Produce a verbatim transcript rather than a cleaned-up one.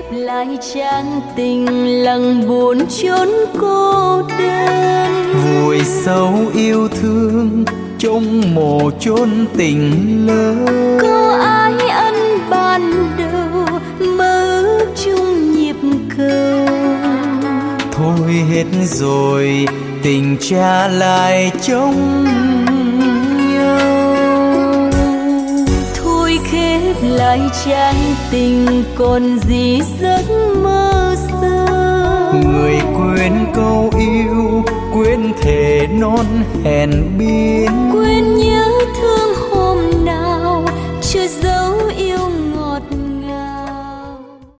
lại chán tình lặng buồn chốn cô đơn. Vùi sâu yêu thương trong mồ chốn tình lớn. Có ai ân ban đầu mơ ước chung nhịp cầu. Thôi hết rồi tình trả lại trong nhau. Thôi khép lại chán tình còn gì giấc mơ xưa. Người quên câu yêu, quên thề non hẹn biên, quên